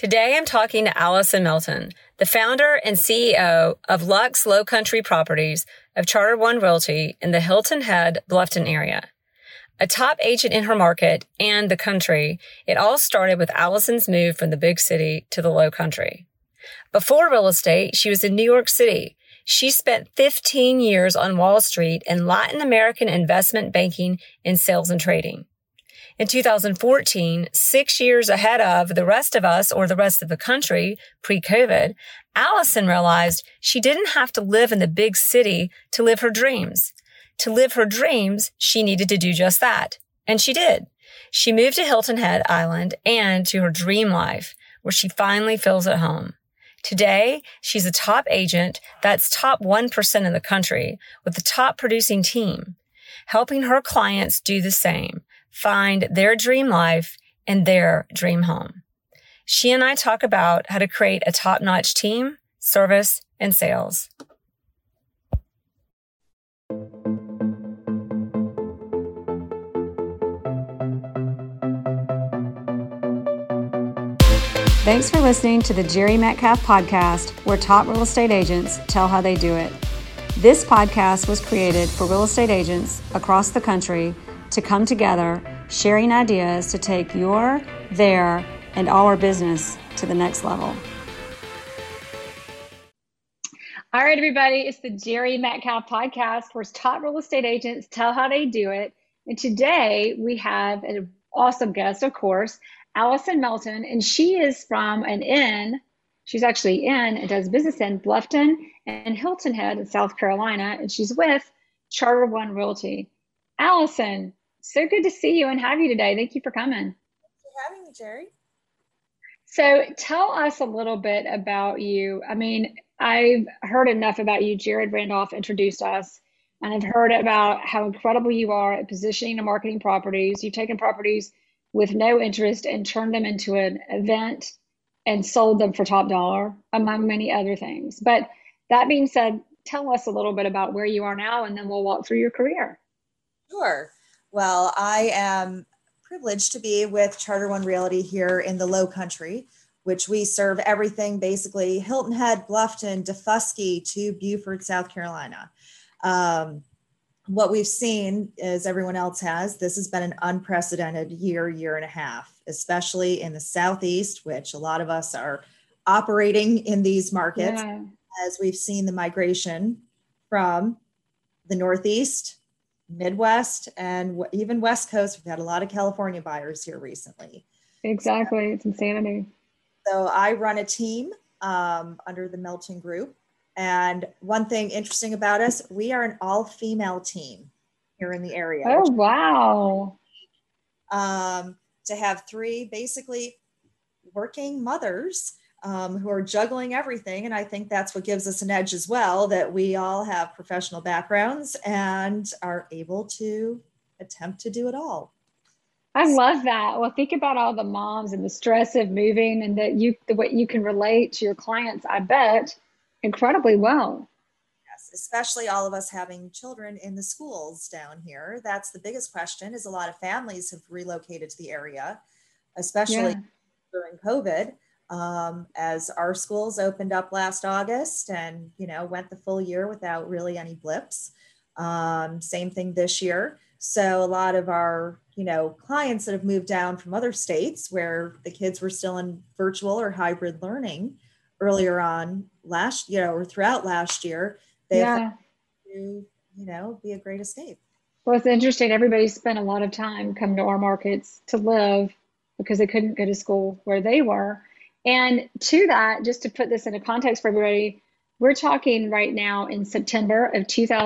Today I'm talking to Allison Melton, the founder and CEO of Lux Low Country Properties of Charter One Realty in the Hilton Head, Bluffton area. A top agent in her market and the country, it all started with Allison's move from the big city to the low country. Before real estate, she was in New York City. She spent 15 years on Wall Street in Latin American investment banking and sales and trading. In 2014, 6 years ahead of the rest of us or the rest of the country pre-COVID, Allison realized she didn't have to live in the big city to live her dreams. To live her dreams, she needed to do just that. And she did. She moved to Hilton Head Island and to her dream life, where she finally feels at home. Today, she's a top agent that's top 1% in the country with the top producing team, helping her clients do the same, find their dream life and their dream home. She and I talk about how to create a top-notch team, service, and sales. Thanks for listening to the Jerry Metcalf podcast, where top real estate agents tell how they do it. This podcast was created for real estate agents across the country to come together, sharing ideas to take your, their, and our business to the next level. All right, everybody, it's the Jerry Metcalf podcast, where top real estate agents tell how they do it. And today we have an awesome guest, of course, Allison Melton, and she is from an inn. She's actually in and does business in Bluffton and Hilton Head in South Carolina, and she's with Charter One Realty. Allison, so good to see you and have you today. Thank you for coming. Thanks for having me, Jerry. So tell us a little bit about you. I mean, I've heard enough about you. Jared Randolph introduced us, and I've heard about how incredible you are at positioning and marketing properties. You've taken properties with no interest and turned them into an event and sold them for top dollar, among many other things. But that being said, tell us a little bit about where you are now, and then we'll walk through your career. Sure. Well, I am privileged to be with Charter One Realty here in the Low Country, which we serve everything basically Hilton Head, Bluffton, DeFusky to Beaufort, South Carolina. What we've seen, as everyone else has, this has been an unprecedented year and a half, especially in the Southeast, which a lot of us are operating in these markets, as we've seen the migration from the Northeast, Midwest, and even West Coast. We've had a lot of California buyers here recently. Exactly. It's insanity. So I run a team under the Melton Group. And one thing interesting about us, we are an all-female team here in the area. Oh, wow. To have three basically working mothers who are juggling everything. And I think that's what gives us an edge as well, that we all have professional backgrounds and are able to attempt to do it all. I love that. Well, think about all the moms and the stress of moving, and that the way you can relate to your clients, I bet, incredibly well. Yes, especially all of us having children in the schools down here. That's the biggest question, is a lot of families have relocated to the area, especially during COVID, as our schools opened up last August and, went the full year without really any blips. Same thing this year. So a lot of our, clients that have moved down from other states where the kids were still in virtual or hybrid learning earlier on or throughout last year, they have to, be a great escape. Well, it's interesting. Everybody spent a lot of time coming to our markets to live because they couldn't go to school where they were. And to that, just to put this into context for everybody, we're talking right now in September of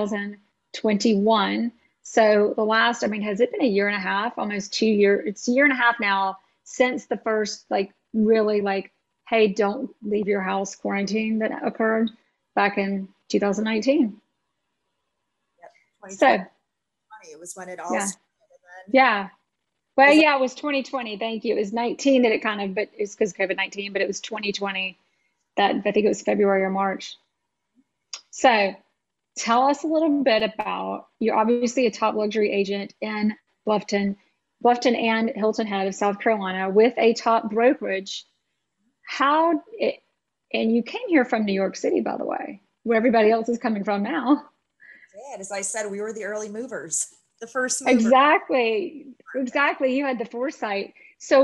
2021. So the last, has it been a year and a half, almost 2 years? It's a year and a half now since the first, hey, don't leave your house quarantine that occurred back in 2019. Yep. So it was when it all started. Yeah. Well, it was 2020. Thank you. It was 19 that but it's because of COVID-19, but it was 2020 that I think it was February or March. So tell us a little bit about, you're obviously a top luxury agent in Bluffton and Hilton Head of South Carolina with a top brokerage. how it, and you came here from New York City, by the way, where everybody else is coming from now. And as I said, we were the early movers, the first movers. Exactly. Exactly. You had the foresight. So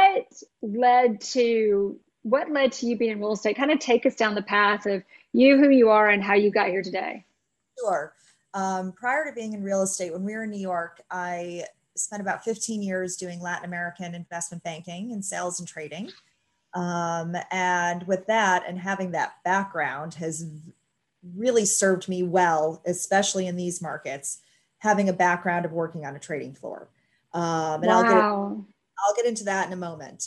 what led to you being in real estate? Kind of take us down the path of you, who you are, and how you got here today. Sure. Prior to being in real estate, when we were in New York, I spent about 15 years doing Latin American investment banking and sales and trading. And with that and having that background has really served me well, especially in these markets, having a background of working on a trading floor. And Wow. I'll get into that in a moment.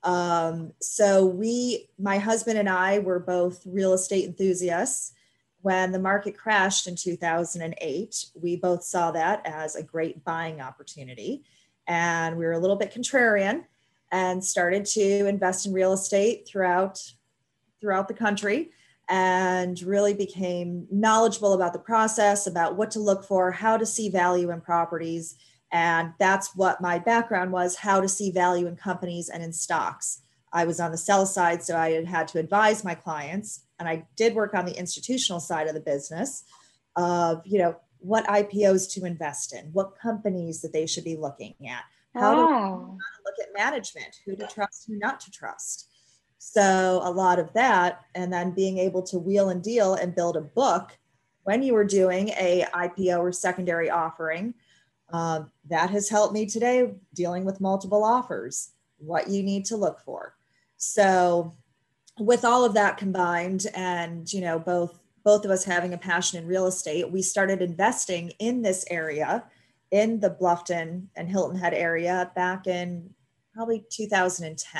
So my husband and I were both real estate enthusiasts. When the market crashed in 2008, we both saw that as a great buying opportunity. And we were a little bit contrarian and started to invest in real estate throughout the country, and really became knowledgeable about the process, about what to look for, how to see value in properties. And that's what my background was, how to see value in companies and in stocks. I was on the sell side, so I had to advise my clients, and I did work on the institutional side of the business of, what IPOs to invest in, what companies that they should be looking at, how to Wow. look at management, who to trust, who not to trust. So a lot of that, and then being able to wheel and deal and build a book when you were doing a IPO or secondary offering, that has helped me today dealing with multiple offers, what you need to look for. So with all of that combined, and both of us having a passion in real estate, we started investing in this area, in the Bluffton and Hilton Head area, back in probably 2010,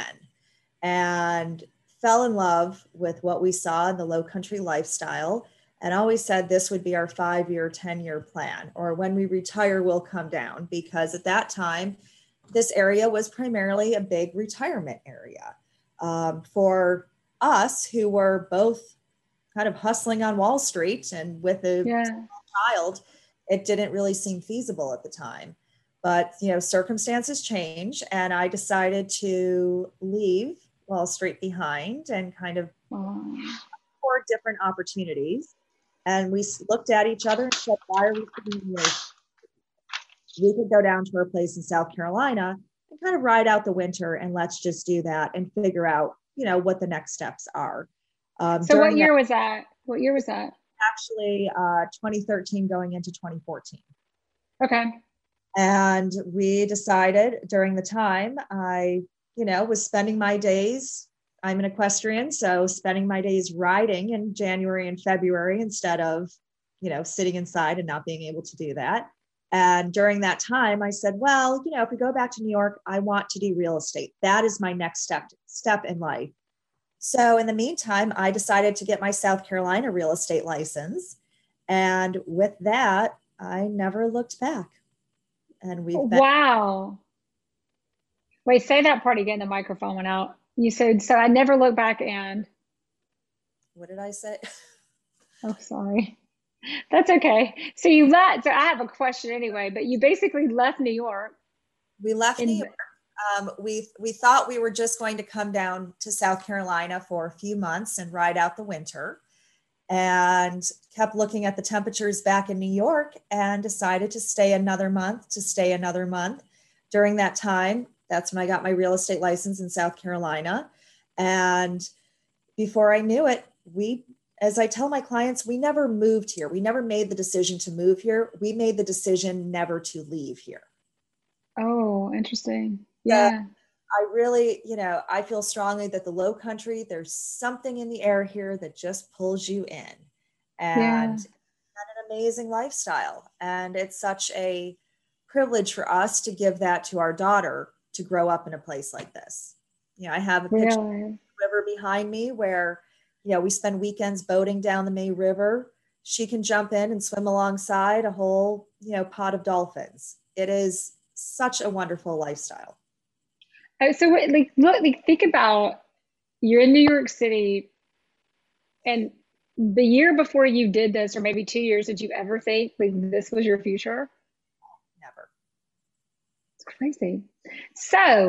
and fell in love with what we saw in the low country lifestyle, and always said this would be our 5-year, 10-year plan, or when we retire, we'll come down, because at that time, this area was primarily a big retirement area. For us who were both kind of hustling on Wall Street and with a child, it didn't really seem feasible at the time. But, circumstances change, and I decided to leave Wall Street behind and kind of for different opportunities. And we looked at each other and said, why are we sitting here? We could go down to our place in South Carolina and kind of ride out the winter, and let's just do that and figure out, what the next steps are. So what year was that? What year was that? Actually, 2013 going into 2014. Okay. And we decided during the time I, was spending my days, I'm an equestrian, so spending my days riding in January and February instead of, sitting inside and not being able to do that. And during that time, I said, well, if we go back to New York, I want to do real estate. That is my next step in life. So in the meantime, I decided to get my South Carolina real estate license. And with that, I never looked back. And we've been— Wow. Wait, say that part again. The microphone went out. You said, so I never look back and— What did I say? Oh, sorry. That's okay. So you left. So I have a question anyway, but you basically left New York. We left New York. We thought we were just going to come down to South Carolina for a few months and ride out the winter, and kept looking at the temperatures back in New York and decided to stay another month. During that time, that's when I got my real estate license in South Carolina. And before I knew it, as I tell my clients, we never moved here. We never made the decision to move here. We made the decision never to leave here. Oh, interesting. Yeah. I really, I feel strongly that the low country, there's something in the air here that just pulls you in, and an amazing lifestyle. And it's such a privilege for us to give that to our daughter to grow up in a place like this. I have a picture of the river behind me where, we spend weekends boating down the May River. She can jump in and swim alongside a whole, pod of dolphins. It is such a wonderful lifestyle. So think about, you're in New York City, and the year before you did this, or maybe 2 years, did you ever think this was your future? Never. It's crazy. So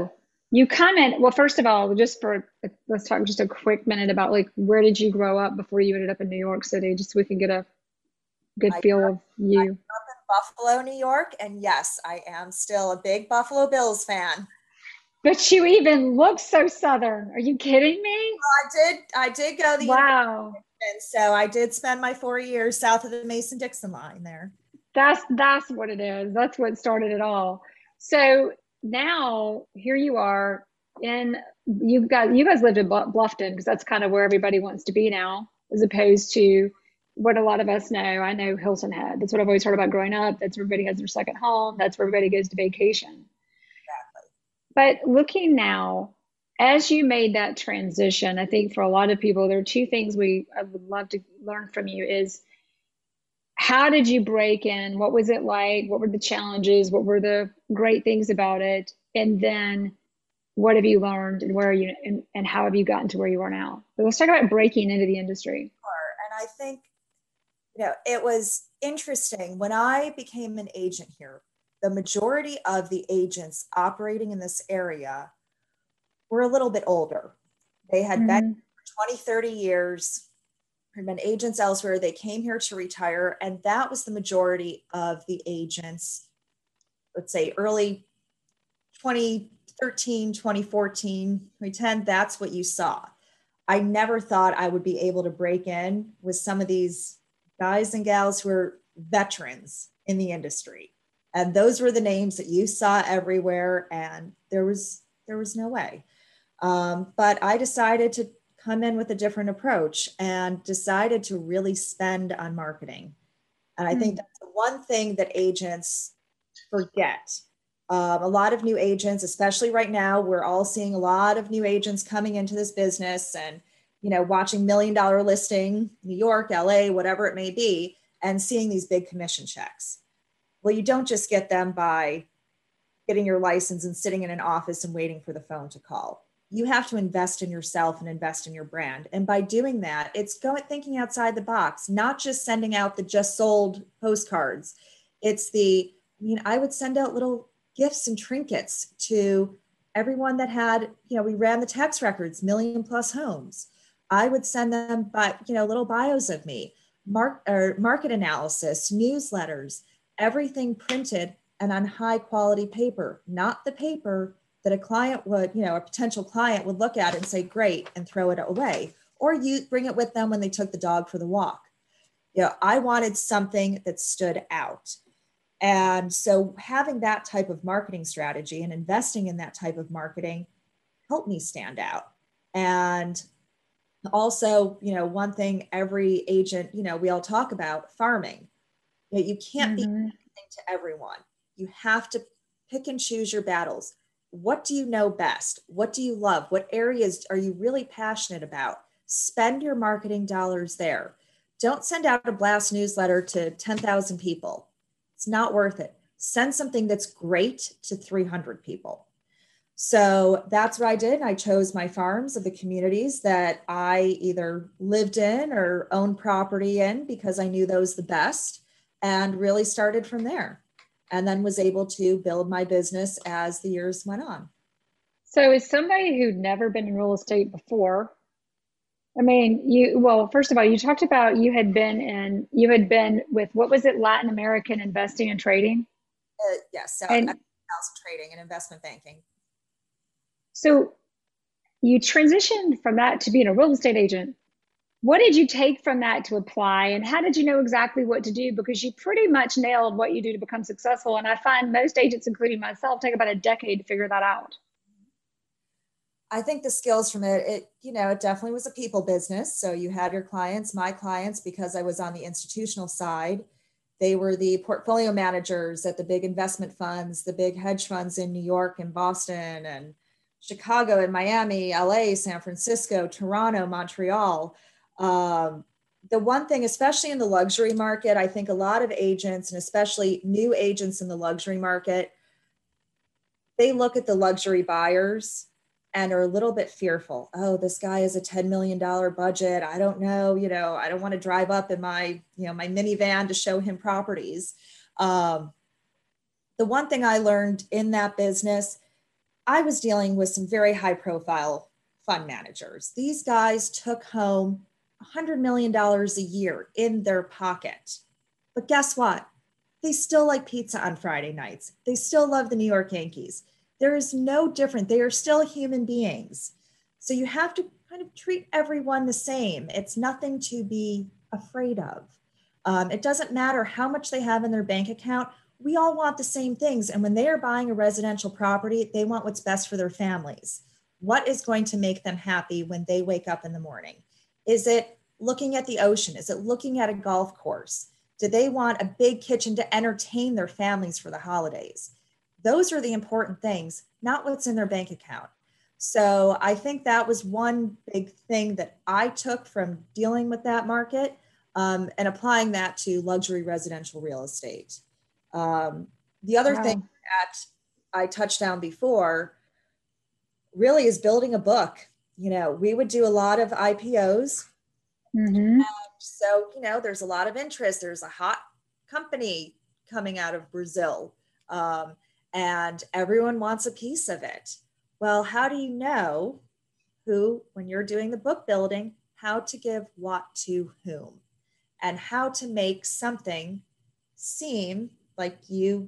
You comment, well, first of all, let's talk just a quick minute about like, where did you grow up before you ended up in New York City, just so we can get a good I feel of I you. grew up in Buffalo, New York, and yes, I am still a big Buffalo Bills fan. But you even look so Southern. Are you kidding me? I did go to the University, Wow. so I did spend my 4 years south of the Mason-Dixon line there. That's what it is. That's what started it all. So now here you are in you guys lived in Bluffton because that's kind of where everybody wants to be now, as opposed to what a lot of us know. I know Hilton Head. That's what I've always heard about growing up. That's where everybody has their second home. That's where everybody goes to vacation. But looking now, as you made that transition, I think for a lot of people, there are two things I would love to learn from you is how did you break in? What was it like? What were the challenges? What were the great things about it? And then what have you learned and where are you and how have you gotten to where you are now? But let's talk about breaking into the industry. And I think, it was interesting when I became an agent here. The majority of the agents operating in this area were a little bit older. They had been for 20, 30 years, had been agents elsewhere. They came here to retire. And that was the majority of the agents, let's say early 2013, 2014, 2010. That's what you saw. I never thought I would be able to break in with some of these guys and gals who are veterans in the industry. And those were the names that you saw everywhere. And there was no way. But I decided to come in with a different approach and decided to really spend on marketing. And I think that's the one thing that agents forget. A lot of new agents, especially right now, we're all seeing a lot of new agents coming into this business and, watching $1 million listing, New York, LA, whatever it may be, and seeing these big commission checks. Well, you don't just get them by getting your license and sitting in an office and waiting for the phone to call. You have to invest in yourself and invest in your brand. And by doing that, it's thinking outside the box, not just sending out the just sold postcards. I would send out little gifts and trinkets to everyone that had, we ran the tax records, 1 million+ homes. I would send them little bios of me, market analysis, newsletters, everything printed and on high quality paper, not the paper that a client would, a potential client would look at and say, great, and throw it away. Or you bring it with them when they took the dog for the walk. I wanted something that stood out. And so having that type of marketing strategy and investing in that type of marketing helped me stand out. And also, one thing every agent, we all talk about farming. You can't be everything to everyone. You have to pick and choose your battles. What do you know best? What do you love? What areas are you really passionate about? Spend your marketing dollars there. Don't send out a blast newsletter to 10,000 people. It's not worth it. Send something that's great to 300 people. So that's what I did. I chose my farms of the communities that I either lived in or owned property in because I knew those the best and really started from there. And then was able to build my business as the years went on. So as somebody who'd never been in real estate before, first of all, you talked about you had been with, what was it, Latin American investing and trading? Yes, and trading and investment banking. So you transitioned from that to being a real estate agent. What did you take from that to apply? And how did you know exactly what to do? Because you pretty much nailed what you do to become successful. And I find most agents, including myself, take about a decade to figure that out. I think the skills from it definitely was a people business. So you had your clients, my clients, because I was on the institutional side. They were the portfolio managers at the big investment funds, the big hedge funds in New York and Boston and Chicago and Miami, LA, San Francisco, Toronto, Montreal. The one thing, especially in the luxury market, I think a lot of agents, and especially new agents in the luxury market, they look at the luxury buyers and are a little bit fearful. Oh, this guy has a $10 million budget. I don't know, I don't want to drive up in my, my minivan to show him properties. The one thing I learned in that business, I was dealing with some very high profile fund managers. These guys took home $100 million a year in their pocket. But guess what? They still like pizza on Friday nights. They still love the New York Yankees. There is no different. They are still human beings. So you have to kind of treat everyone the same. It's nothing to be afraid of. It doesn't matter how much they have in their bank account. We all want the same things. And when they are buying a residential property, they want what's best for their families. What is going to make them happy when they wake up in the morning? Is it looking at the ocean? Is it looking at a golf course? Do they want a big kitchen to entertain their families for the holidays? Those are the important things, not what's in their bank account. So I think that was one big thing that I took from dealing with that market, and applying that to luxury residential real estate. The other thing that I touched on before really is building a book. You know, we would do a lot of IPOs. Mm-hmm. So, you know, there's a lot of interest. There's a hot company coming out of Brazil, and everyone wants a piece of it. Well, how do you know who, when you're doing the book building, how to give what to whom, and how to make something seem like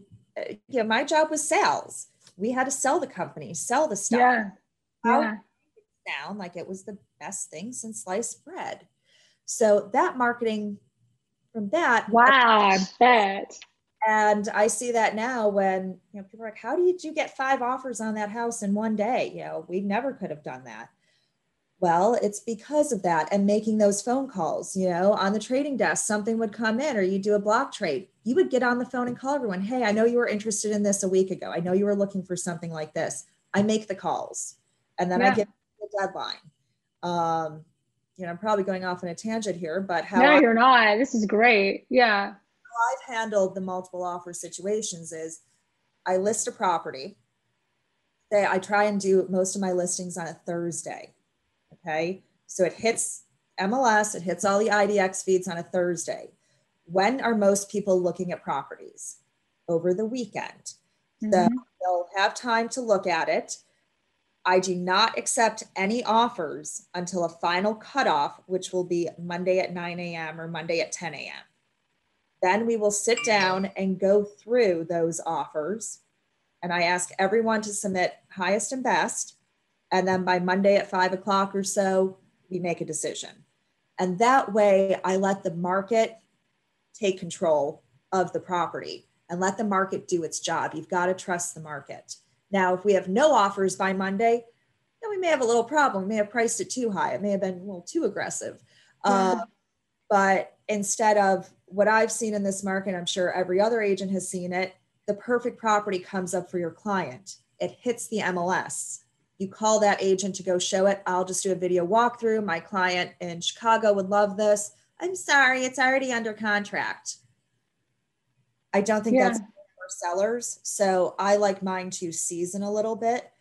my job was sales. We had to sell the company, sell the stuff. Yeah. How to make it sound like it was the best thing since sliced bread. So that marketing from that. Wow, I bet. And I see that now when, you know, people are like, how did you get 5 offers on that house in one day? You know, we never could have done that. Well, it's because of that, and making those phone calls. You know, on the trading desk, something would come in, or you do a block trade. You would get on the phone and call everyone. Hey, I know you were interested in this a week ago. I know you were looking for something like this. I make the calls, and then I give the deadline. You know, I'm probably going off on a tangent here, but you're not. This is great. Yeah. How I've handled the multiple offer situations is I list a property. I try and do most of my listings on a Thursday. Okay. So it hits MLS, it hits all the IDX feeds on a Thursday. When are most people looking at properties? Over the weekend. Mm-hmm. So they'll have time to look at it. I do not accept any offers until a final cutoff, which will be Monday at 9 a.m. or Monday at 10 a.m. Then we will sit down and go through those offers. And I ask everyone to submit highest and best. And then by Monday at 5 o'clock or so, we make a decision. And that way I let the market take control of the property and let the market do its job. You've got to trust the market. Now, if we have no offers by Monday, then we may have a little problem. We may have priced it too high. It may have been a little too aggressive. But instead of what I've seen in this market, I'm sure every other agent has seen it, the perfect property comes up for your client. It hits the MLS. You call that agent to go show it. I'll just do a video walkthrough. My client in Chicago would love this. I'm sorry, it's already under contract. I don't think that's for sellers. So I like mine to season a little bit.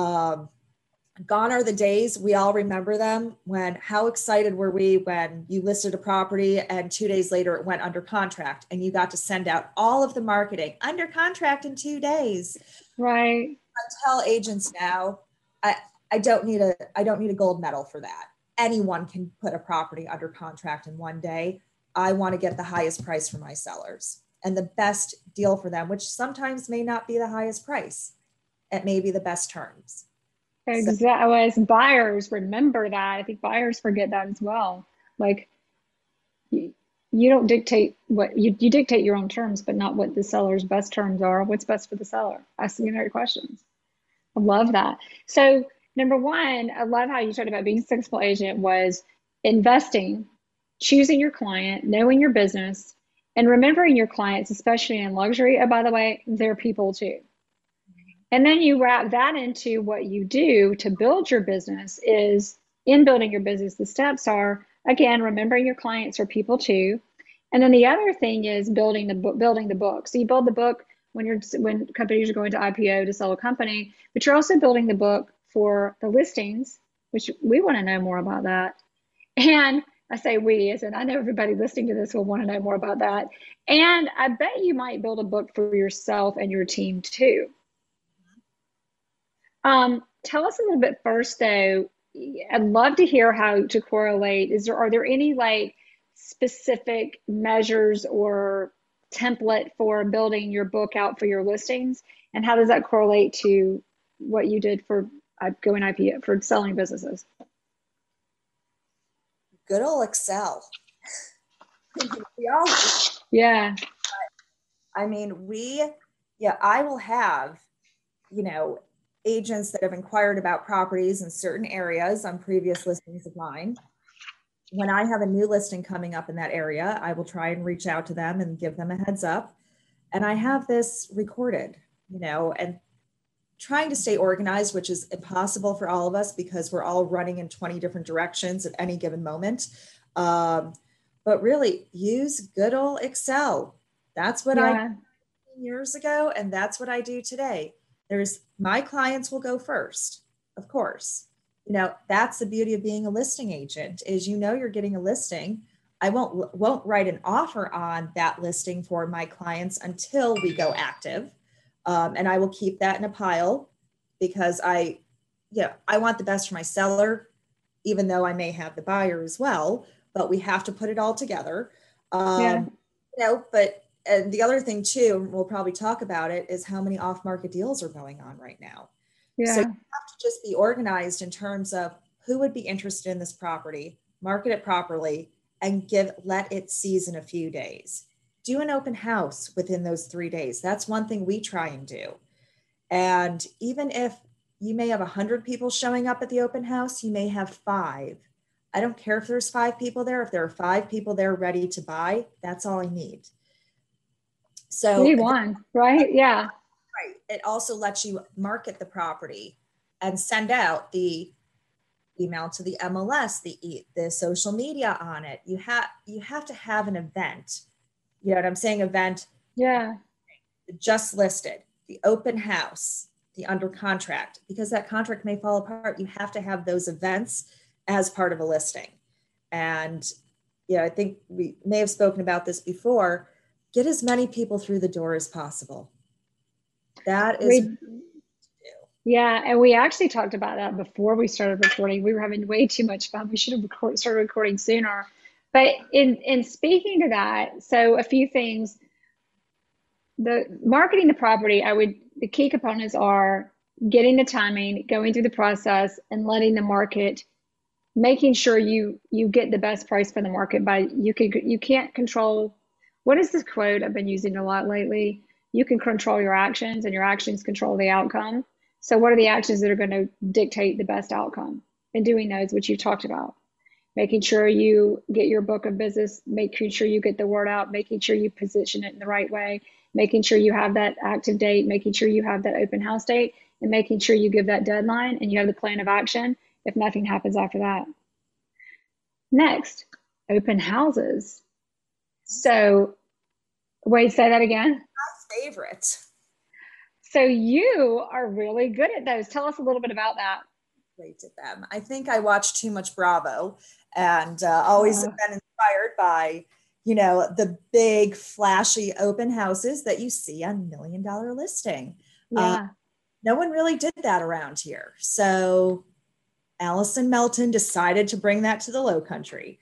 Gone are the days, we all remember them, when how excited were we when you listed a property and 2 days later it went under contract and you got to send out all of the marketing under contract in 2 days. Right. I tell agents now, I don't need a gold medal for that. Anyone can put a property under contract in 1 day. I want to get the highest price for my sellers and the best deal for them, which sometimes may not be the highest price. It may be the best terms. Exactly. As buyers, remember that. I think buyers forget that as well. Like you don't dictate what you dictate your own terms, but not what the seller's best terms are. What's best for the seller? Asking the right questions. I love that. So number one, I love how you talked about being a successful agent was investing, choosing your client, knowing your business, and remembering your clients, especially in luxury. Oh, by the way, they're people too. And then you wrap that into what you do to build your business. Is in building your business, the steps are, again, remembering your clients are people too. And then the other thing is building the book. So you build the book when companies are going to IPO to sell a company, but you're also building the book for the listings, which we want to know more about that. And I say we, as in I know everybody listening to this will want to know more about that. And I bet you might build a book for yourself and your team too. Tell us a little bit first, though. I'd love to hear how to correlate. Are there any like specific measures or template for building your book out for your listings? And how does that correlate to what you did for going IP for selling businesses? Good old Excel. We all, Yeah. I mean, I will have, agents that have inquired about properties in certain areas on previous listings of mine. When I have a new listing coming up in that area, I will try and reach out to them and give them a heads up. And I have this recorded, and trying to stay organized, which is impossible for all of us because we're all running in 20 different directions at any given moment. But really use good old Excel. That's what I did years ago. And that's what I do today. My clients will go first, of course. That's the beauty of being a listing agent is, you're getting a listing. I won't write an offer on that listing for my clients until we go active. And I will keep that in a pile because I want the best for my seller, even though I may have the buyer as well, but we have to put it all together. And the other thing too, and we'll probably talk about it, is how many off-market deals are going on right now. Yeah. So you have to just be organized in terms of who would be interested in this property, market it properly, and let it season a few days. Do an open house within those 3 days. That's one thing we try and do. And even if you may have 100 people showing up at the open house, you may have 5. I don't care if there's 5 people there. If there are 5 people there ready to buy, that's all I need. So we won, right? Yeah. Right. It also lets you market the property and send out the email to the MLS, the social media on it. You have to have an event. You know what I'm saying? Event. Yeah. Just listed, the open house, the under contract, because that contract may fall apart. You have to have those events as part of a listing. And I think we may have spoken about this before. Get as many people through the door as possible. That is. Yeah, and we actually talked about that before we started recording. We were having way too much fun. We should have started recording sooner. But in speaking to that, so a few things. The marketing the property, the key components are getting the timing, going through the process, and letting the market, making sure you get the best price for the market. You can't control. What is this quote I've been using a lot lately? You can control your actions, and your actions control the outcome. So what are the actions that are going to dictate the best outcome? And doing those, which you talked about, making sure you get your book of business, making sure you get the word out, making sure you position it in the right way, making sure you have that active date, making sure you have that open house date, and making sure you give that deadline and you have the plan of action if nothing happens after that. Next, open houses. So, wait, say that again. My favorite. So you are really good at those. Tell us a little bit about that. Great at them. I think I watch too much Bravo and always been inspired by, the big flashy open houses that you see on $1 Million Listing. Yeah. No one really did that around here. So Allison Melton decided to bring that to the Low Country.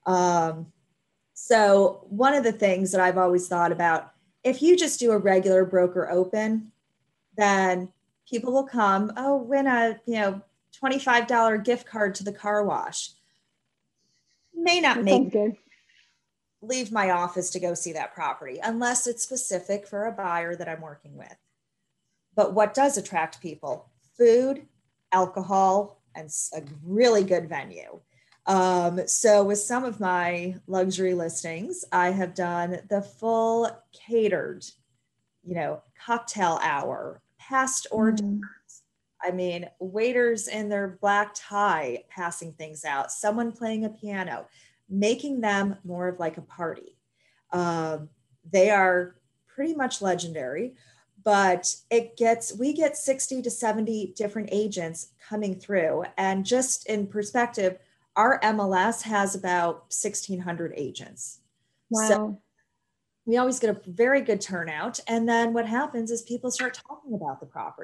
So one of the things that I've always thought about, if you just do a regular broker open, then people will come, win a, $25 gift card to the car wash. May not leave my office to go see that property unless it's specific for a buyer that I'm working with. But what does attract people? Food, alcohol, and a really good venue. So with some of my luxury listings, I have done the full catered, cocktail hour, past hors d'oeuvres. I mean, waiters in their black tie passing things out, someone playing a piano, making them more of like a party. They are pretty much legendary, but we get 60 to 70 different agents coming through. And just in perspective, our MLS has about 1,600 agents. Wow. So we always get a very good turnout. And then what happens is people start talking about the property.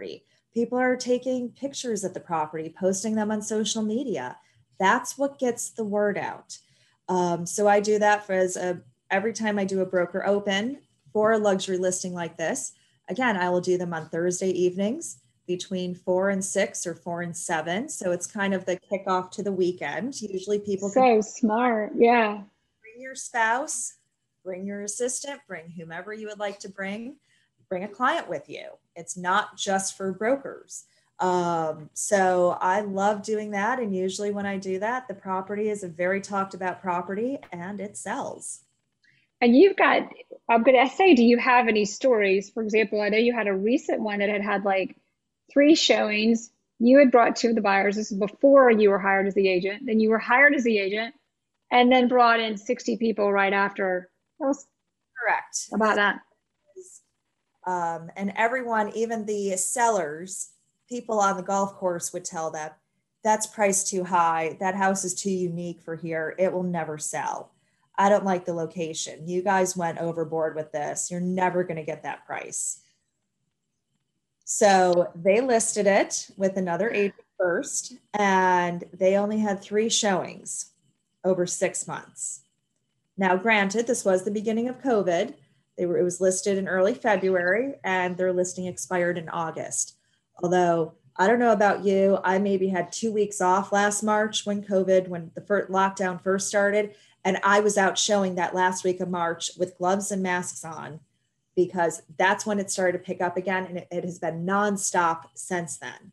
People are taking pictures of the property, posting them on social media. That's what gets the word out. So I do that every time I do a broker open for a luxury listing like this. Again, I will do them on Thursday evenings between 4 and 6 or 4 and 7. So it's kind of the kickoff to the weekend. Usually people So smart. Yeah. bring your spouse, bring your assistant, bring whomever you would like to bring a client with you. It's not just for brokers. So I love doing that. And usually when I do that, the property is a very talked about property and it sells. And I'm going to say, do you have any stories? For example, I know you had a recent one that had like 3 showings. You had brought 2 of the buyers. This is before you were hired as the agent. Then you were hired as the agent and then brought in 60 people right after. Tell us Correct. about that. And everyone, even the sellers, people on the golf course would tell them, that's priced too high. That house is too unique for here. It will never sell. I don't like the location. You guys went overboard with this. You're never going to get that price. So they listed it with another agent first, and they only had 3 showings over 6 months. Now, granted, this was the beginning of COVID. It was listed in early February and their listing expired in August. Although I don't know about you, I maybe had 2 weeks off last March when the first lockdown first started. And I was out showing that last week of March with gloves and masks on because that's when it started to pick up again. And it has been nonstop since then.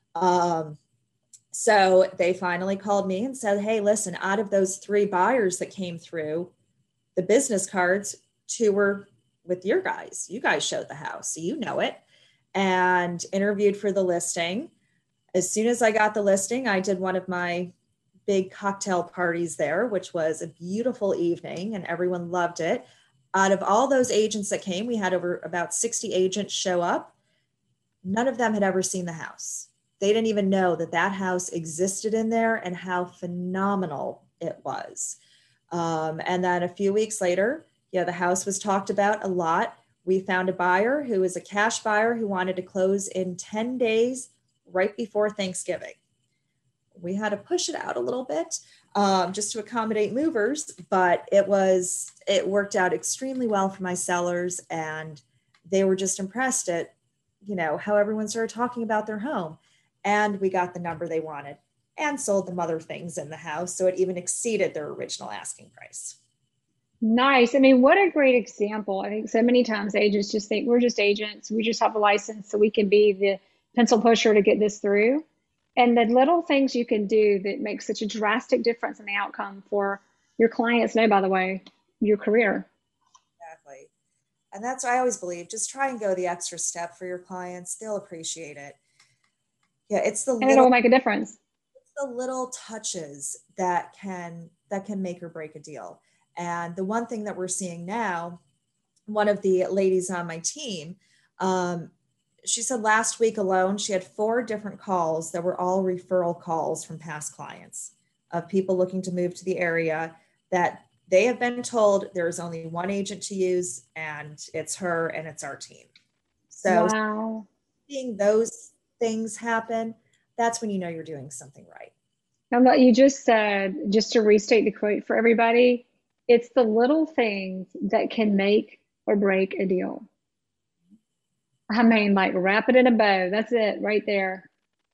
So they finally called me and said, hey, listen, out of those 3 buyers that came through, the business cards, 2 were with your guys. You guys showed the house, so you know it, and interviewed for the listing. As soon as I got the listing, I did one of my big cocktail parties there, which was a beautiful evening and everyone loved it. Out of all those agents that came, we had over about 60 agents show up. None of them had ever seen the house. They didn't even know that house existed in there and how phenomenal it was. And then a few weeks later, the house was talked about a lot. We found a buyer who was a cash buyer who wanted to close in 10 days right before Thanksgiving. We had to push it out a little bit just to accommodate movers, but it worked out extremely well for my sellers, and they were just impressed at, how everyone started talking about their home. And we got the number they wanted and sold them other things in the house. So it even exceeded their original asking price. Nice. I mean, what a great example. I think so many times agents just think we're just agents. We just have a license so we can be the pencil pusher to get this through. And the little things you can do that make such a drastic difference in the outcome for your clients know, by the way, your career. Exactly. And that's what I always believe. Just try and go the extra step for your clients. They'll appreciate it. Yeah, and it'll make a difference. It's the little touches that can make or break a deal. And the one thing that we're seeing now, one of the ladies on my team, she said last week alone, she had 4 different calls that were all referral calls from past clients of people looking to move to the area that they have been told there's only one agent to use and it's her and it's our team. So wow. Seeing those things happen, that's when you know you're doing something right. And what you just said, just to restate the quote for everybody, it's the little things that can make or break a deal. I mean, like wrap it in a bow. That's it right there.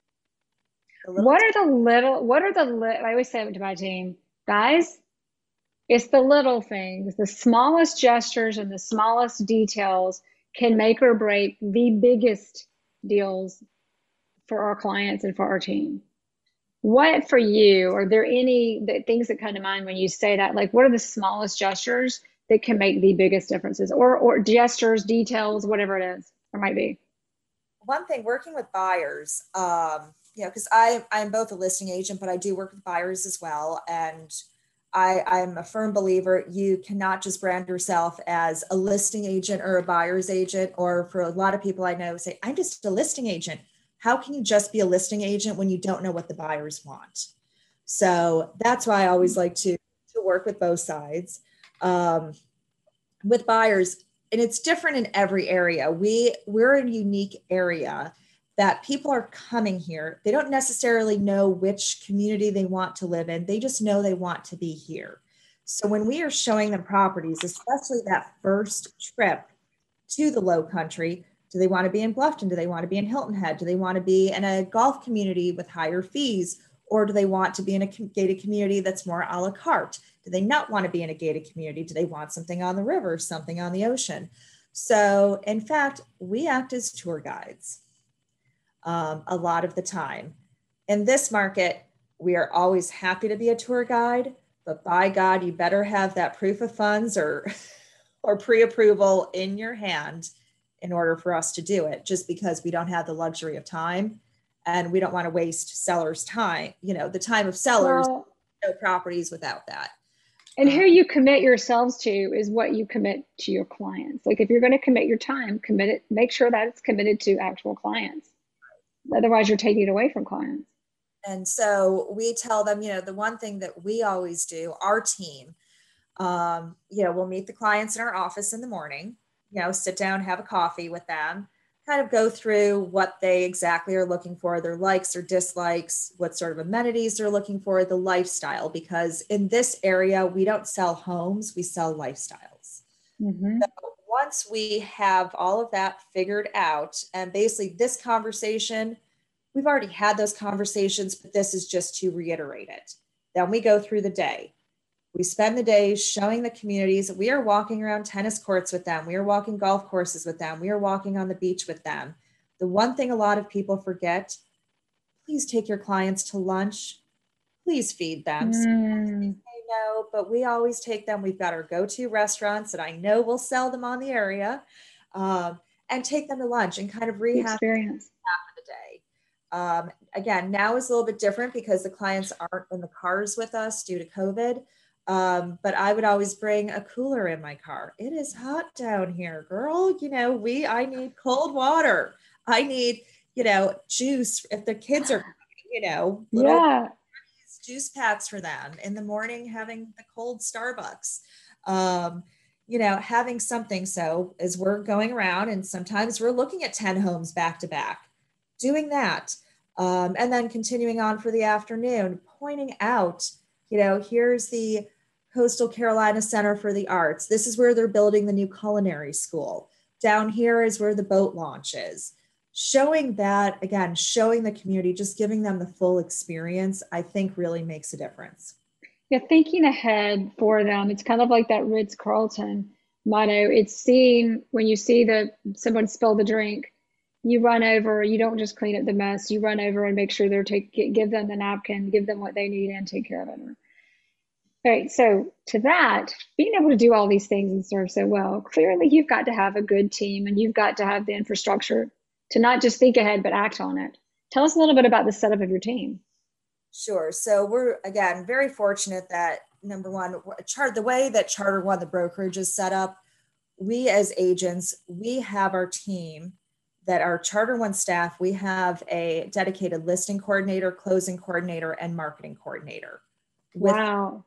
I always say it to my team, guys, it's the little things, the smallest gestures and the smallest details can make or break the biggest deals for our clients and for our team. What for you, are there any things that come to mind when you say that? Like, what are the smallest gestures that can make the biggest differences, or gestures, details, whatever it is, or might be? One thing, working with buyers, because I'm both a listing agent, but I do work with buyers as well. And I'm a firm believer, you cannot just brand yourself as a listing agent or a buyer's agent, or for a lot of people I know say, I'm just a listing agent. How can you just be a listing agent when you don't know what the buyers want? So that's why I always like to work with both sides. With buyers, and it's different in every area. We're a unique area, that people are coming here. They don't necessarily know which community they want to live in. They just know they want to be here. So when we are showing them properties, especially that first trip to the Low Country, do they want to be in Bluffton? Do they want to be in Hilton Head? Do they want to be in a golf community with higher fees? Or do they want to be in a gated community that's more a la carte? Do they not want to be in a gated community? Do they want something on the river, something on the ocean? So in fact, we act as tour guides a lot of the time. In this market, we are always happy to be a tour guide, but by God, you better have that proof of funds or pre-approval in your hand in order for us to do it, just because we don't have the luxury of time and we don't want to waste sellers' time, the time of sellers, Well, no properties without that. and who you commit yourselves to is what you commit to your clients. Like if you're going to commit your time, commit it, make sure that it's committed to actual clients. Otherwise you're taking it away from clients. And so we tell them, the one thing that we always do, our team, we'll meet the clients in our office in the morning, sit down, have a coffee with them, kind of go through what they exactly are looking for, their likes or dislikes, what sort of amenities they're looking for, the lifestyle, because in this area, we don't sell homes, we sell lifestyles. Mm-hmm. So once we have all of that figured out, and basically this conversation, we've already had those conversations, but this is just to reiterate it. Then we go through the day. We spend the day showing the communities. We are walking around tennis courts with them. We are walking golf courses with them. We are walking on the beach with them. The one thing a lot of people forget, please take your clients to lunch. Please feed them. Mm. No, but we always take them. We've got our go-to restaurants that I know will sell them on the area, and take them to lunch and kind of rehab experience half of the day. Again, now is a little bit different because the clients aren't in the cars with us due to COVID. But I would always bring a cooler in my car. It is hot down here, girl. I need cold water. I need, juice. If the kids are, little juice packs for them in the morning, having the cold Starbucks, having something. So as we're going around and sometimes we're looking at 10 homes back to back, doing that. And then continuing on for the afternoon, pointing out, here's the Coastal Carolina Center for the Arts. This is where they're building the new culinary school. Down here is where the boat launch is. Showing that, again, showing the community, just giving them the full experience, I think really makes a difference. Yeah, thinking ahead for them. It's kind of like that Ritz-Carlton motto. It's seeing when you see someone spill the drink, you run over, you don't just clean up the mess, you run over and make sure give them the napkin, give them what they need and take care of it. All right, so to that, being able to do all these things and serve so well, clearly you've got to have a good team and you've got to have the infrastructure to not just think ahead, but act on it. Tell us a little bit about the setup of your team. Sure. So we're, again, very fortunate that, number one, the way that Charter One, the brokerage, is set up, we as agents, we have our team that our Charter One staff, we have a dedicated listing coordinator, closing coordinator, and marketing coordinator. Wow.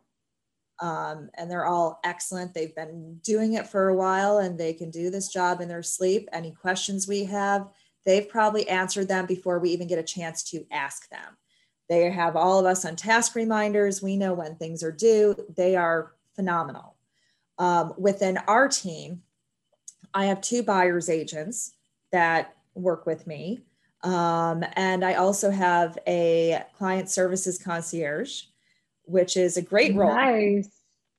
And they're all excellent. They've been doing it for a while and they can do this job in their sleep. Any questions we have, they've probably answered them before we even get a chance to ask them. They have all of us on task reminders. We know when things are due. They are phenomenal. Within our team, I have 2 buyer's agents that work with me. And I also have a client services concierge, which is a great role. Nice.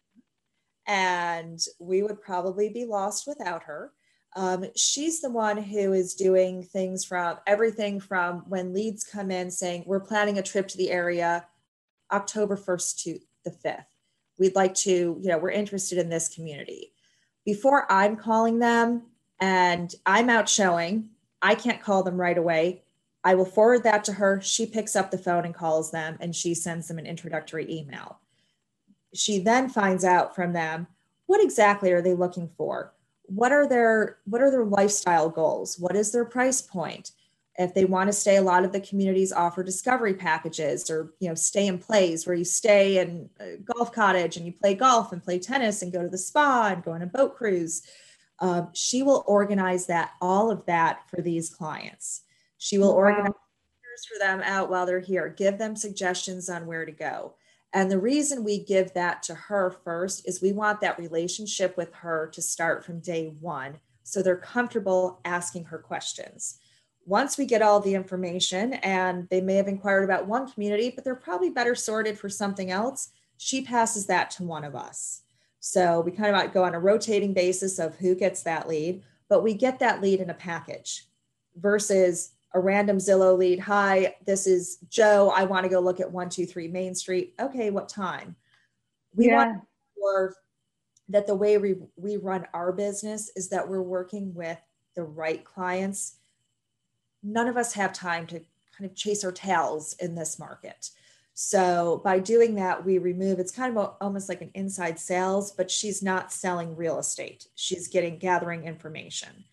And we would probably be lost without her. She's the one who is doing things from everything from when leads come in saying, we're planning a trip to the area, October 1st to the 5th. We'd like to, we're interested in this community. Before I'm calling them and I'm out showing, I can't call them right away. I will forward that to her. She picks up the phone and calls them and she sends them an introductory email. She then finds out from them, what exactly are they looking for? What are their lifestyle goals? What is their price point? If they want to stay, a lot of the communities offer discovery packages or, stay in plays where you stay in a golf cottage and you play golf and play tennis and go to the spa and go on a boat cruise. She will organize all of that for these clients. She will organize Wow. for them out while they're here, give them suggestions on where to go. And the reason we give that to her first is we want that relationship with her to start from day one. So they're comfortable asking her questions. Once we get all the information, and they may have inquired about one community, but they're probably better sorted for something else, she passes that to one of us. So we kind of go on a rotating basis of who gets that lead, but we get that lead in a package versus a random Zillow lead. Hi, this is Joe. I want to go look at 123 Main Street. Okay, what time? We want to ensure that the way we run our business is that we're working with the right clients. None of us have time to kind of chase our tails in this market. So by doing that, we remove, it's kind of almost like an inside sales, but she's not selling real estate. She's gathering information.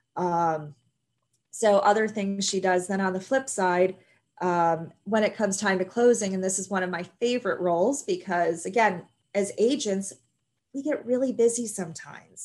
So other things she does then on the flip side, when it comes time to closing, and this is one of my favorite roles, because again, as agents, we get really busy sometimes.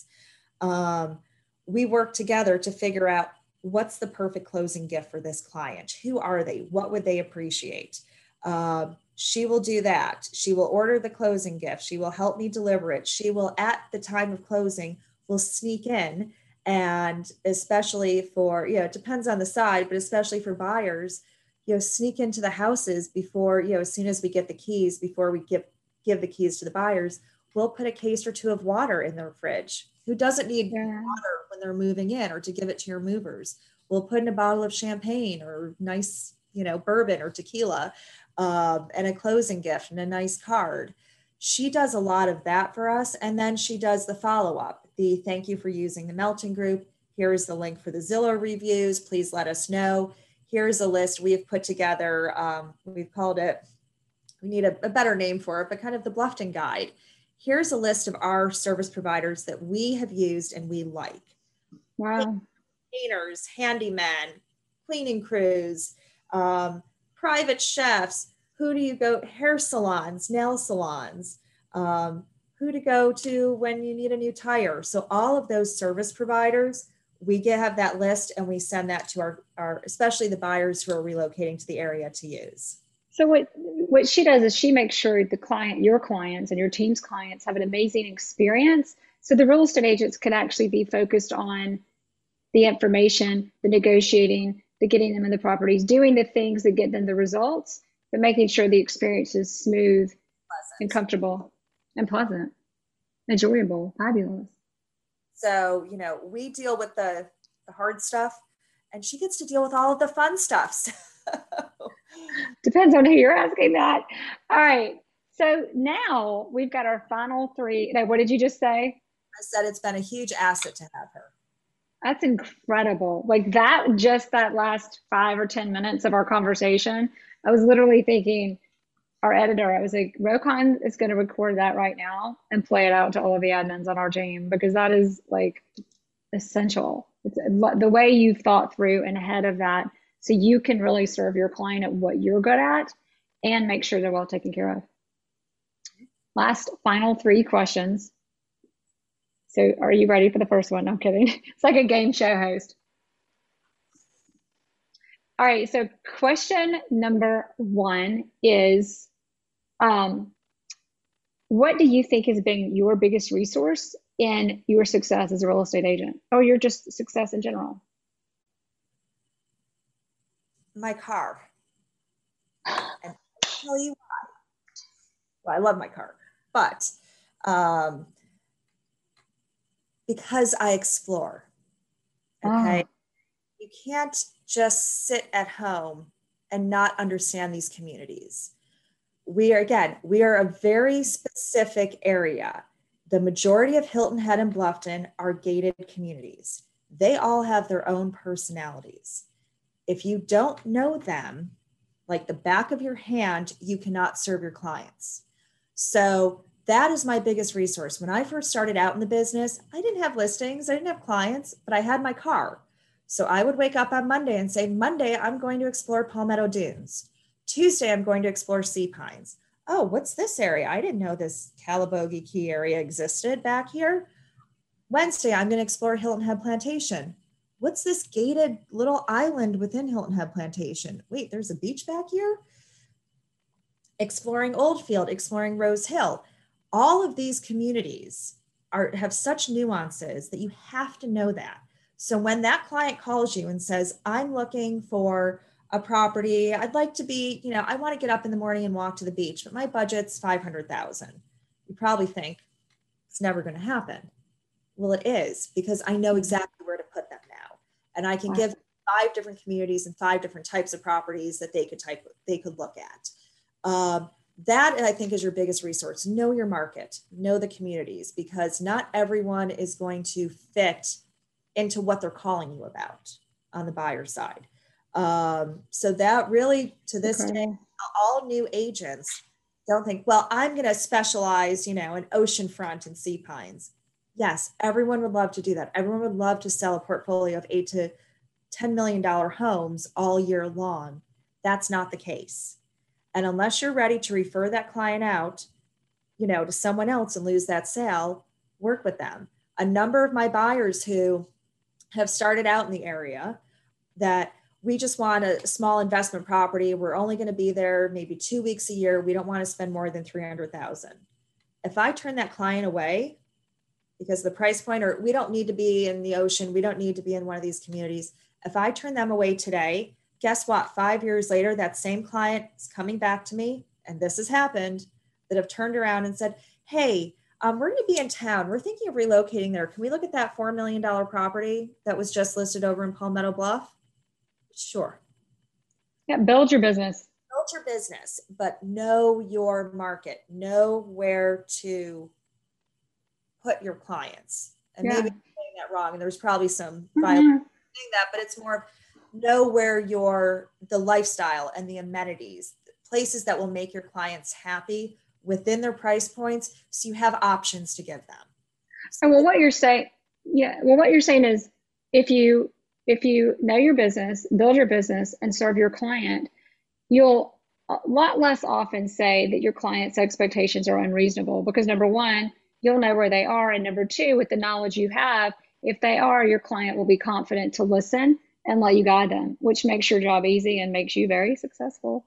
We work together to figure out what's the perfect closing gift for this client. Who are they? What would they appreciate? She will do that. She will order the closing gift. She will help me deliver it. She will, at the time of closing, will sneak in. And especially for, it depends on the side, but especially for buyers, sneak into the houses before, as soon as we get the keys, before we give the keys to the buyers, we'll put a case or two of water in their fridge. Who doesn't need water when they're moving in, or to give it to your movers? We'll put in a bottle of champagne or nice, bourbon or tequila, and a closing gift and a nice card. She does a lot of that for us. And then she does the follow-up, the thank you for using the Melton Group. Here is the link for the Zillow reviews. Please let us know. Here's a list we have put together. We've called it, we need a better name for it, but kind of the Bluffton Guide. Here's a list of our service providers that we have used and we like. Wow. Painters, handymen, cleaning crews, private chefs. Who do you go? Hair salons, nail salons, who to go to when you need a new tire. So all of those service providers, we have that list, and we send that to our especially the buyers who are relocating to the area to use. So what she does is she makes sure your clients and your team's clients have an amazing experience. So the real estate agents can actually be focused on the information, the negotiating, the getting them in the properties, doing the things that get them the results, but making sure the experience is smooth, pleasant, and comfortable and pleasant, enjoyable, fabulous. So, we deal with the hard stuff, and she gets to deal with all of the fun stuff. Depends on who you're asking that. All right. So now we've got our final three. No, what did you just say? I said it's been a huge asset to have her. That's incredible. Like that last 5 or 10 minutes of our conversation, I was literally thinking, our editor, I was like, Rokon is going to record that right now and play it out to all of the admins on our team, because that is like essential. It's the way you've thought through and ahead of that, so you can really serve your client at what you're good at and make sure they're well taken care of. Last, final 3 questions. So are you ready for the first one? No, I'm kidding. It's like a game show host. All right. So question number 1 is, what do you think has been your biggest resource in your success as a real estate agent, or your just success in general? My car. And I'll tell you why. Well, I love my car, but because I explore. Okay. Oh. You can't just sit at home and not understand these communities. We are a very specific area. The majority of Hilton Head and Bluffton are gated communities. They all have their own personalities. If you don't know them, like the back of your hand, you cannot serve your clients. So that is my biggest resource. When I first started out in the business, I didn't have listings, I didn't have clients, but I had my car. So I would wake up on Monday and say, Monday, I'm going to explore Palmetto Dunes. Tuesday, I'm going to explore Sea Pines. Oh, what's this area? I didn't know this Calabogie Key area existed back here. Wednesday, I'm going to explore Hilton Head Plantation. What's this gated little island within Hilton Head Plantation? Wait, there's a beach back here? Exploring Oldfield, exploring Rose Hill. All of these communities have such nuances that you have to know that. So when that client calls you and says, I'm looking for a property, I'd like to be, I want to get up in the morning and walk to the beach, but my budget's 500,000. You probably think it's never going to happen. Well, it is, because I know exactly where to put them now. And I can give 5 different communities and 5 different types of properties that they could look at. That, I think, is your biggest resource. Know your market, know the communities, because not everyone is going to fit into what they're calling you about on the buyer side. So that really, to this day, all new agents don't think, well, I'm going to specialize, in oceanfront and sea pines. Yes, everyone would love to do that. Everyone would love to sell a portfolio of $8 to $10 million homes all year long. That's not the case. And unless you're ready to refer that client out, to someone else and lose that sale, work with them. A number of my buyers who have started out in the area that we just want a small investment property. We're only going to be there maybe 2 weeks a year. We don't want to spend more than $300,000. If I turn that client away because the price point, or we don't need to be in the ocean, we don't need to be in one of these communities. If I turn them away today, guess what? 5 years later, that same client is coming back to me, and this has happened, that have turned around and said, hey, we're going to be in town. We're thinking of relocating there. Can we look at that $4 million property that was just listed over in Palmetto Bluff? Sure. Yeah, build your business. Build your business, but know your market. Know where to put your clients. And maybe I'm saying that wrong, and there's probably some violence saying that, but it's more know where the lifestyle and the amenities, places that will make your clients happy within their price points, so you have options to give them. So, what you're saying is if you know your business, build your business, and serve your client, you'll a lot less often say that your client's expectations are unreasonable, because number one, you'll know where they are, and number two, with the knowledge you have, if they are, your client will be confident to listen and let you guide them, which makes your job easy and makes you very successful.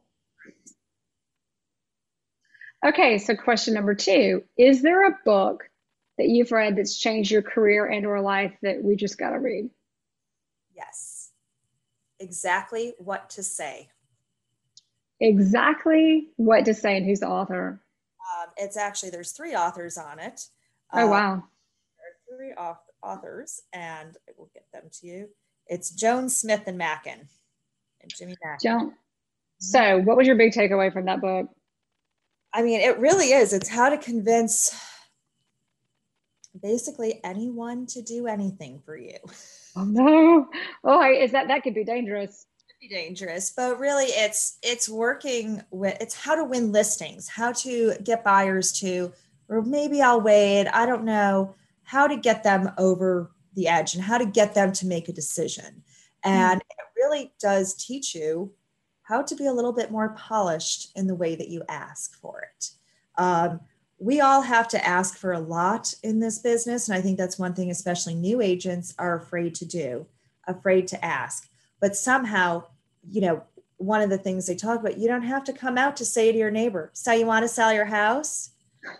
Okay, so question number 2, is there a book that you've read that's changed your career and or life that we just got to read? Yes. Exactly What to Say. Exactly What to Say, and who's the author? It's actually, there's 3 authors on it. Oh, wow. There are 3 authors, and I will get them to you. It's Joan Smith and Mackin, and Jimmy Mackin. So what was your big takeaway from that book? I mean, it really is. It's how to convince basically anyone to do anything for you. Oh, no. Oh, that could be dangerous. It could be dangerous, but really it's working with, it's how to win listings, how to get buyers to, or maybe I'll wait, I don't know, how to get them over the edge and how to get them to make a decision. And it really does teach you how to be a little bit more polished in the way that you ask for it. We all have to ask for a lot in this business. And I think that's one thing, especially new agents are afraid to do, afraid to ask. But somehow, one of the things they talk about, you don't have to come out to say to your neighbor, so you want to sell your house?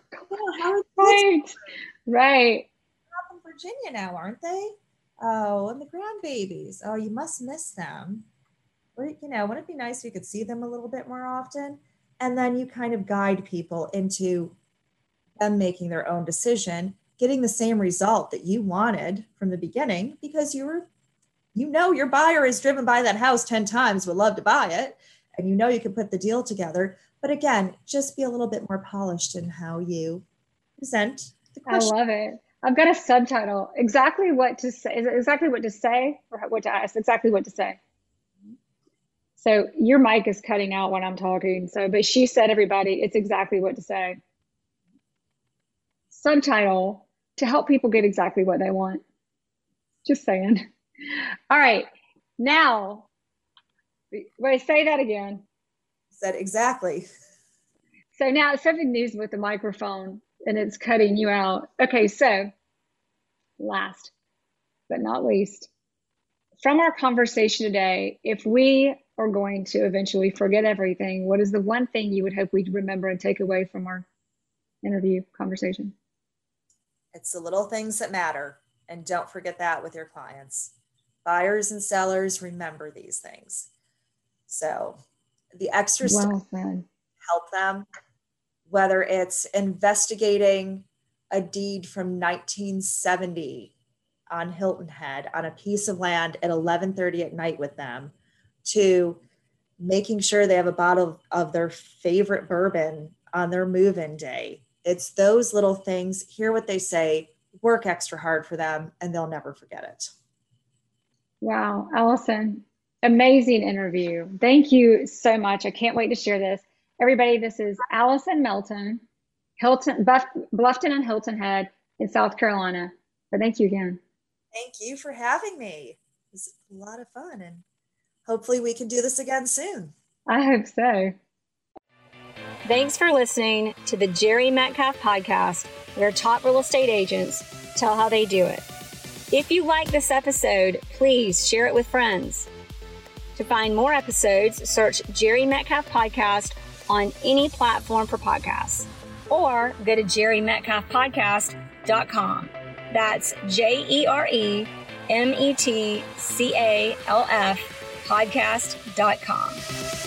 Right. Up in Virginia now, aren't they? Oh, and the grandbabies. Oh, you must miss them. Or, wouldn't it be nice if you could see them a little bit more often? And then you kind of guide people into them making their own decision, getting the same result that you wanted from the beginning, because your buyer is driven by that house 10 times, would love to buy it, and you can put the deal together. But again, just be a little bit more polished in how you present the question. I love it. I've got a subtitle, exactly what to say. Is it exactly what to say or what to ask? Exactly what to say. So your mic is cutting out when I'm talking. But she said, everybody, it's exactly what to say. Subtitle, to help people get exactly what they want. Just saying. All right. Now, wait, say that again. Said exactly. So now something news with the microphone and it's cutting you out. Okay, so last but not least, from our conversation today, if we are going to eventually forget everything, what is the one thing you would hope we'd remember and take away from our interview conversation? It's the little things that matter. And don't forget that with your clients. Buyers and sellers, remember these things. So the extra stuff help them, whether it's investigating a deed from 1970 on Hilton Head on a piece of land at 11:30 at night with them, to making sure they have a bottle of their favorite bourbon on their move-in day. It's those little things. Hear what they say, work extra hard for them, and they'll never forget it. Wow, Allison, amazing interview. Thank you so much. I can't wait to share this. Everybody, this is Allison Melton, Bluffton and Hilton Head in South Carolina. But thank you again. Thank you for having me. It was a lot of fun, and hopefully we can do this again soon. I hope so. Thanks for listening to the Jerry Metcalf Podcast, where top real estate agents tell how they do it. If you like this episode, please share it with friends. To find more episodes, search Jerry Metcalf Podcast on any platform for podcasts, or go to jerrymetcalfpodcast.com. That's JEREMETCALF podcast.com.